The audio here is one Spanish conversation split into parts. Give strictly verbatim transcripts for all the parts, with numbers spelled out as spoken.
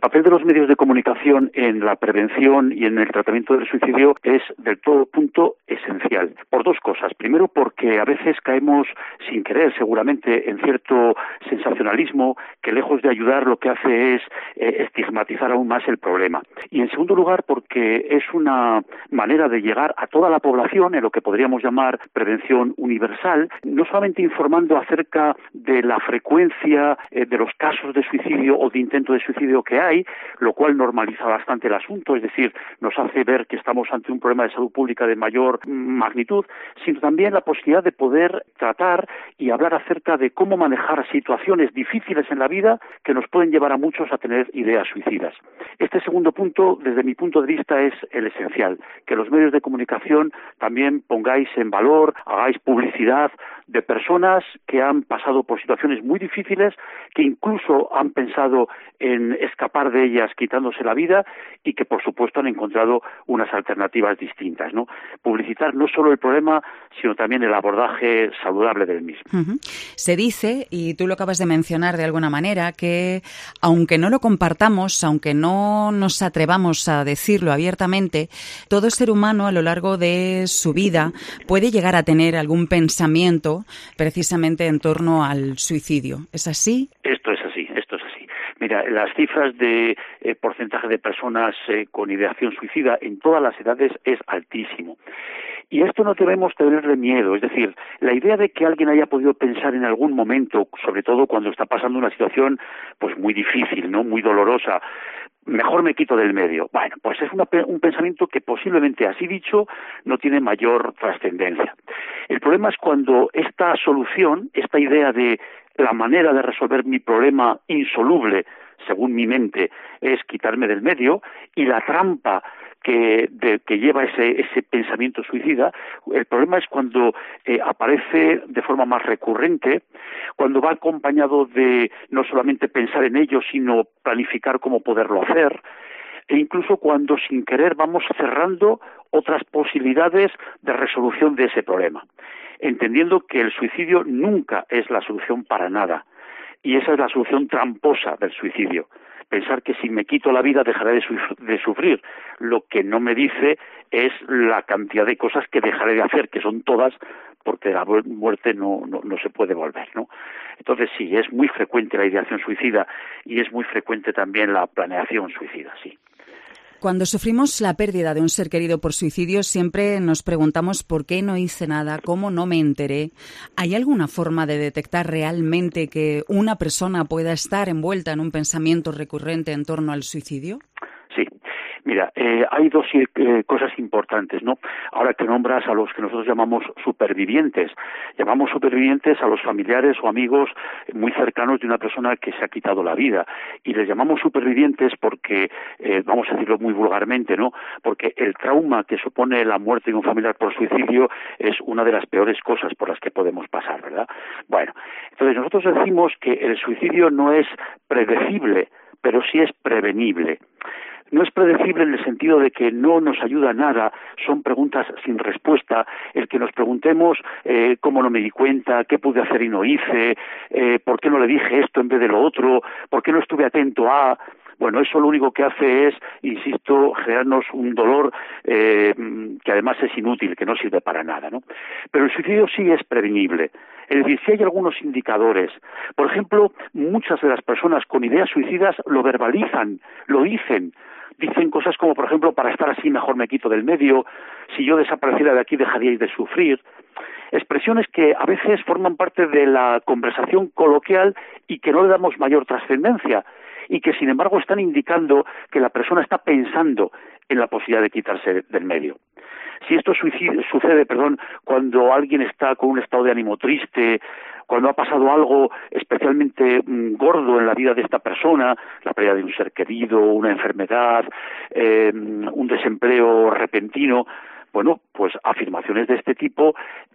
papel de los medios de comunicación en la prevención y en el tratamiento del suicidio es del todo punto esencial, por dos cosas. Primero, porque a veces caemos sin querer, seguramente, en cierto sensacionalismo que, lejos de ayudar, lo que hace es eh, estigmatizar aún más el problema. Y en segundo lugar, porque es una manera de llegar a toda la población en lo que podríamos llamar prevención universal, no solamente informando acerca de la frecuencia eh, de los casos de suicidio o de intento de suicidio que hay, lo cual normaliza bastante el asunto, es decir, nos hace ver que estamos ante un problema de salud pública de mayor magnitud, sino también la posibilidad de poder tratar y hablar acerca de cómo manejar situaciones difíciles en la vida que nos pueden llevar a muchos a tener ideas suicidas. Este segundo punto, desde mi punto de vista, es el esencial, que los medios de comunicación también pongáis en valor, hagáis publicidad de personas que han pasado por situaciones muy difíciles, que incluso han pensado en escapar de ellas quitándose la vida y que, por supuesto, han encontrado unas alternativas distintas, ¿no? Publicitar no solo el problema, sino también el abordaje saludable del mismo. Uh-huh. Se dice, y tú lo acabas de mencionar de alguna manera, que aunque no lo compartamos, aunque no nos atrevamos a decirlo abiertamente, todo ser humano a lo largo de su vida puede llegar a tener algún pensamiento precisamente en torno al suicidio. ¿Es así? Esto es así, esto es así. Mira, las cifras de eh, porcentaje de personas eh, con ideación suicida en todas las edades es altísimo. Y esto no debemos tenerle miedo, es decir, la idea de que alguien haya podido pensar en algún momento, sobre todo cuando está pasando una situación pues muy difícil, no, muy dolorosa, mejor me quito del medio. Bueno, pues es una, un pensamiento que posiblemente, así dicho, no tiene mayor trascendencia. El problema es cuando esta solución, esta idea de la manera de resolver mi problema insoluble, según mi mente, es quitarme del medio, y la trampa que, de, que lleva ese, ese pensamiento suicida, el problema es cuando eh, aparece de forma más recurrente, cuando va acompañado de no solamente pensar en ello, sino planificar cómo poderlo hacer, e incluso cuando sin querer vamos cerrando otras posibilidades de resolución de ese problema, entendiendo que el suicidio nunca es la solución para nada, y esa es la solución tramposa del suicidio. Pensar que si me quito la vida dejaré de, su- de sufrir. Lo que no me dice es la cantidad de cosas que dejaré de hacer, que son todas, porque la muerte no, no, no se puede volver, ¿no? Entonces sí, es muy frecuente la ideación suicida y es muy frecuente también la planeación suicida, sí. Cuando sufrimos la pérdida de un ser querido por suicidio, siempre nos preguntamos por qué no hice nada, cómo no me enteré. ¿Hay alguna forma de detectar realmente que una persona pueda estar envuelta en un pensamiento recurrente en torno al suicidio? Sí. Mira, eh, hay dos eh, cosas importantes, ¿no? Ahora que nombras a los que nosotros llamamos supervivientes, llamamos supervivientes a los familiares o amigos muy cercanos de una persona que se ha quitado la vida, y les llamamos supervivientes porque, eh, vamos a decirlo muy vulgarmente, ¿no? Porque el trauma que supone la muerte de un familiar por suicidio es una de las peores cosas por las que podemos pasar, ¿verdad? Bueno, entonces nosotros decimos que el suicidio no es predecible, pero sí es prevenible. No es predecible en el sentido de que no nos ayuda nada, son preguntas sin respuesta, el que nos preguntemos eh, cómo no me di cuenta, qué pude hacer y no hice, eh, por qué no le dije esto en vez de lo otro, por qué no estuve atento a... Bueno, eso lo único que hace es, insisto, generarnos un dolor eh, que además es inútil, que no sirve para nada, ¿no? Pero el suicidio sí es prevenible. Es decir, si hay algunos indicadores, por ejemplo, muchas de las personas con ideas suicidas lo verbalizan, lo dicen, dicen cosas como, por ejemplo, para estar así mejor me quito del medio, si yo desapareciera de aquí dejaríais de sufrir. Expresiones que a veces forman parte de la conversación coloquial y que no le damos mayor trascendencia, y que sin embargo están indicando que la persona está pensando en la posibilidad de quitarse del medio. Si esto suicide, sucede perdón, cuando alguien está con un estado de ánimo triste, cuando ha pasado algo especialmente mmm, gordo en la vida de esta persona, la pérdida de un ser querido, una enfermedad, eh, un desempleo repentino, bueno, pues afirmaciones de este tipo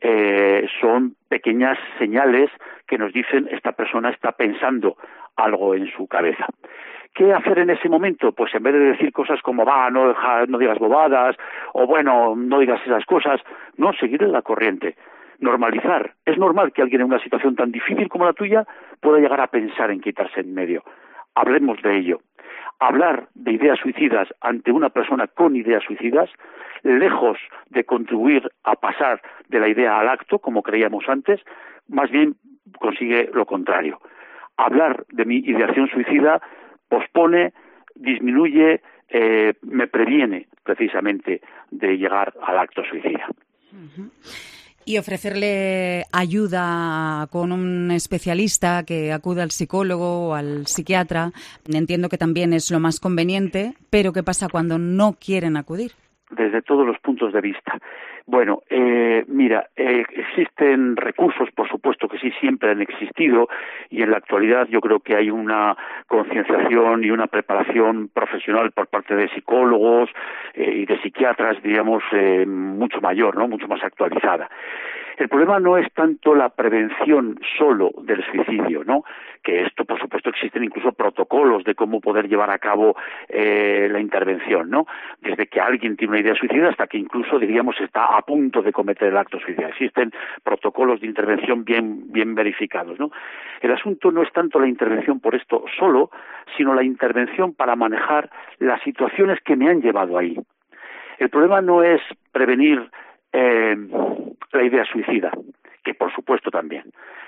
eh, son pequeñas señales que nos dicen esta persona está pensando algo en su cabeza. ¿Qué hacer en ese momento? Pues en vez de decir cosas como va, no, deja, no digas bobadas, o bueno, no digas esas cosas, no, seguir en la corriente. Normalizar. Es normal que alguien en una situación tan difícil como la tuya pueda llegar a pensar en quitarse en medio. Hablemos de ello. hablar de ideas suicidas ante una persona con ideas suicidas, lejos de contribuir a pasar de la idea al acto, como creíamos antes, más bien consigue lo contrario. Hablar de mi ideación suicida pospone, disminuye, eh, me previene precisamente de llegar al acto suicida. Uh-huh. Y ofrecerle ayuda con un especialista que acude al psicólogo o al psiquiatra, entiendo que también es lo más conveniente, pero ¿qué pasa cuando no quieren acudir? Desde todos los puntos de vista. Bueno, eh, mira, eh, existen recursos, por supuesto que sí, siempre han existido, y en la actualidad yo creo que hay una concienciación y una preparación profesional por parte de psicólogos eh, y de psiquiatras, digamos, eh, mucho mayor, ¿no? Mucho más actualizada. El problema no es tanto la prevención solo del suicidio, ¿no? Que esto, por supuesto, existen incluso protocolos de cómo poder llevar a cabo eh, la intervención, ¿no? Desde que alguien tiene una idea suicida hasta que incluso, diríamos, está a punto de cometer el acto suicida. Existen protocolos de intervención bien, bien verificados, ¿no? El asunto no es tanto la intervención por esto solo, sino la intervención para manejar las situaciones que me han llevado ahí. El problema no es prevenir Eh, la idea suicida, que por supuesto también.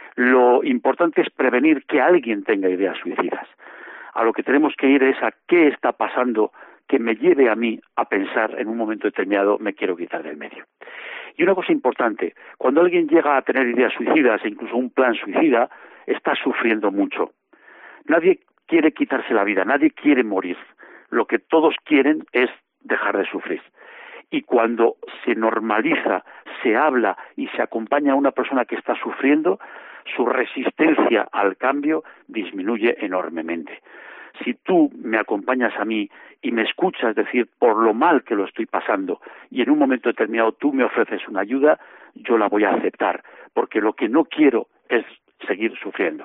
Lo importante es prevenir que alguien tenga ideas suicidas. A lo que tenemos que ir es a qué está pasando que me lleve a mí a pensar en un momento determinado me quiero quitar del medio. Y una cosa importante, cuando alguien llega a tener ideas suicidas e incluso un plan suicida, está sufriendo mucho. Nadie quiere quitarse la vida, nadie quiere morir. Lo que todos quieren es dejar de sufrir. Y cuando se normaliza, se habla y se acompaña a una persona que está sufriendo, su resistencia al cambio disminuye enormemente. Si tú me acompañas a mí y me escuchas decir por lo mal que lo estoy pasando y en un momento determinado tú me ofreces una ayuda, yo la voy a aceptar, porque lo que no quiero es seguir sufriendo.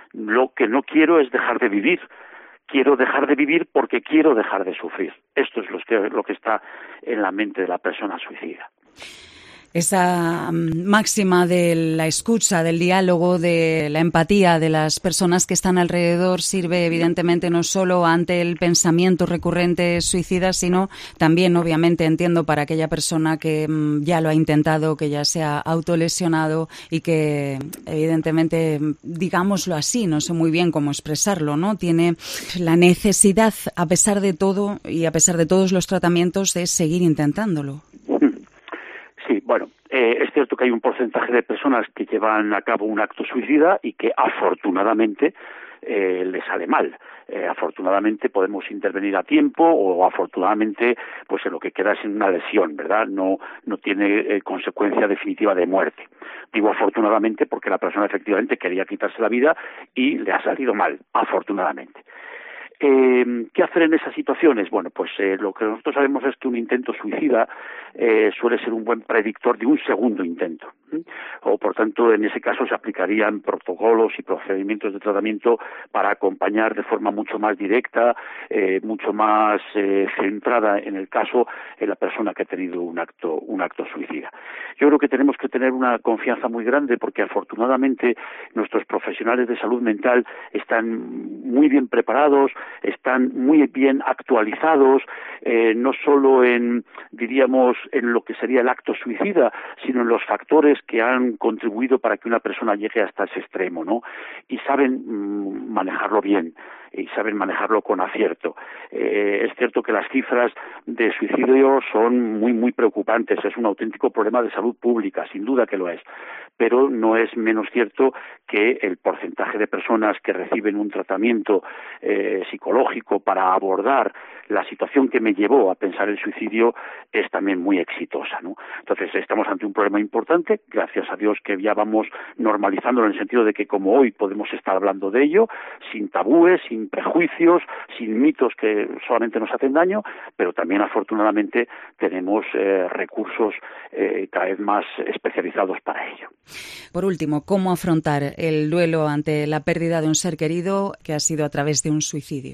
Lo que no quiero es dejar de vivir. Quiero dejar de vivir porque quiero dejar de sufrir. Esto es lo que, lo que está en la mente de la persona suicida. Esa máxima de la escucha, del diálogo, de la empatía de las personas que están alrededor sirve evidentemente no solo ante el pensamiento recurrente suicida, sino también, obviamente, entiendo, para aquella persona que ya lo ha intentado, que ya se ha autolesionado y que, evidentemente, digámoslo así, no sé muy bien cómo expresarlo, ¿no? Tiene la necesidad, a pesar de todo y a pesar de todos los tratamientos, de seguir intentándolo. Sí, bueno, eh, es cierto que hay un porcentaje de personas que llevan a cabo un acto suicida y que afortunadamente eh, les sale mal. Eh, afortunadamente podemos intervenir a tiempo o afortunadamente pues en lo que queda es en una lesión, ¿verdad? No, no tiene eh, consecuencia definitiva de muerte. Digo afortunadamente porque la persona efectivamente quería quitarse la vida y le ha salido mal, afortunadamente. Eh, ¿Qué hacer en esas situaciones? Bueno, pues eh, lo que nosotros sabemos es que un intento suicida eh, suele ser un buen predictor de un segundo intento. ¿eh? O, por tanto, en ese caso se aplicarían protocolos y procedimientos de tratamiento para acompañar de forma mucho más directa, eh, mucho más eh, centrada en el caso en la persona que ha tenido un acto, un acto suicida. Yo creo que tenemos que tener una confianza muy grande porque, afortunadamente, nuestros profesionales de salud mental están muy bien preparados, están muy bien actualizados, eh, no solo en, diríamos, en lo que sería el acto suicida, sino en los factores que han contribuido para que una persona llegue hasta ese extremo, ¿no? Y saben mmm, manejarlo bien y saben manejarlo con acierto. Eh, es cierto que las cifras de suicidio son muy, muy preocupantes, es un auténtico problema de salud pública, sin duda que lo es, pero no es menos cierto que el porcentaje de personas que reciben un tratamiento eh, psicológico para abordar la situación que me llevó a pensar el suicidio es también muy exitosa, ¿no? Entonces estamos ante un problema importante, gracias a Dios que ya vamos normalizándolo en el sentido de que como hoy podemos estar hablando de ello, sin tabúes, sin prejuicios, sin mitos que solamente nos hacen daño, pero también afortunadamente tenemos eh, recursos eh, cada vez más especializados para ello. Por último, ¿cómo afrontar el duelo ante la pérdida de un ser querido que ha sido a través de un suicidio? Pues mira,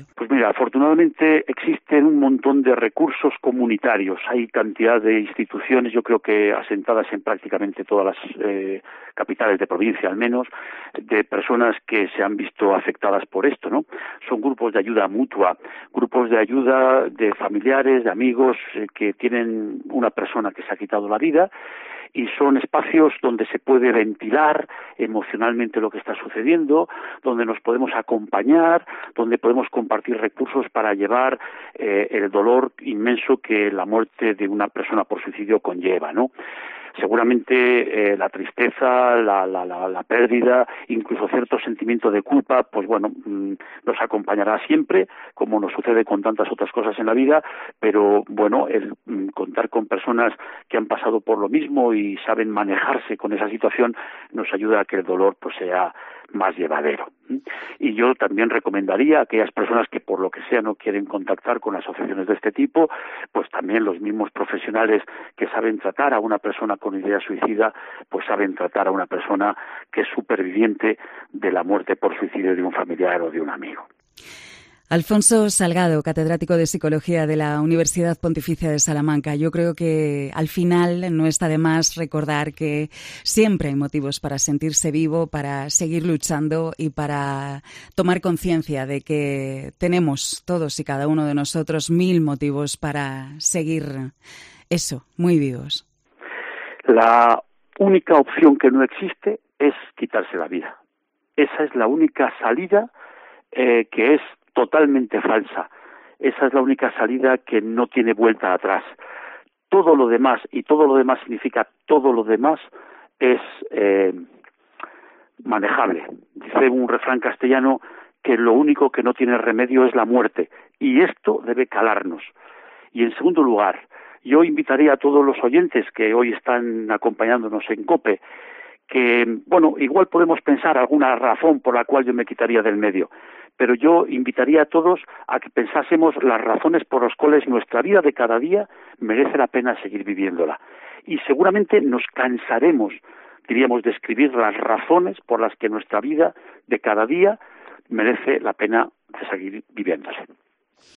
mira, afortunadamente existen un montón de recursos comunitarios. Hay cantidad de instituciones, yo creo que asentadas en prácticamente todas las eh, capitales de provincia, al menos, de personas que se han visto afectadas por esto, ¿no? Son grupos de ayuda mutua, grupos de ayuda de familiares, de amigos eh, que tienen una persona que se ha quitado la vida, y son espacios donde se puede ventilar emocionalmente lo que está sucediendo, donde nos podemos acompañar, donde podemos compartir recursos para llevar eh, el dolor inmenso que la muerte de una persona por suicidio conlleva, ¿no? Seguramente eh, la tristeza, la, la, la, la pérdida, incluso cierto sentimiento de culpa, pues bueno, mmm, nos acompañará siempre, como nos sucede con tantas otras cosas en la vida, pero bueno, el mmm, contar con personas que han pasado por lo mismo y saben manejarse con esa situación nos ayuda a que el dolor pues sea más llevadero. Y yo también recomendaría a aquellas personas que por lo que sea no quieren contactar con asociaciones de este tipo, pues también los mismos profesionales que saben tratar a una persona con idea suicida, pues saben tratar a una persona que es superviviente de la muerte por suicidio de un familiar o de un amigo. Alfonso Salgado, catedrático de Psicología de la Universidad Pontificia de Salamanca. Yo creo que al final no está de más recordar que siempre hay motivos para sentirse vivo, para seguir luchando y para tomar conciencia de que tenemos todos y cada uno de nosotros mil motivos para seguir eso, muy vivos. La única opción que no existe es quitarse la vida. Esa es la única salida eh, que es totalmente falsa. Esa es la única salida que no tiene vuelta atrás. Todo lo demás, y todo lo demás significa todo lo demás, es eh, manejable. Dice un refrán castellano que lo único que no tiene remedio es la muerte, y esto debe calarnos. Y en segundo lugar, yo invitaría a todos los oyentes que hoy están acompañándonos en COPE, que, bueno, igual podemos pensar alguna razón por la cual yo me quitaría del medio, pero yo invitaría a todos a que pensásemos las razones por las cuales nuestra vida de cada día merece la pena seguir viviéndola. Y seguramente nos cansaremos, diríamos, de escribir las razones por las que nuestra vida de cada día merece la pena de seguir viviéndose.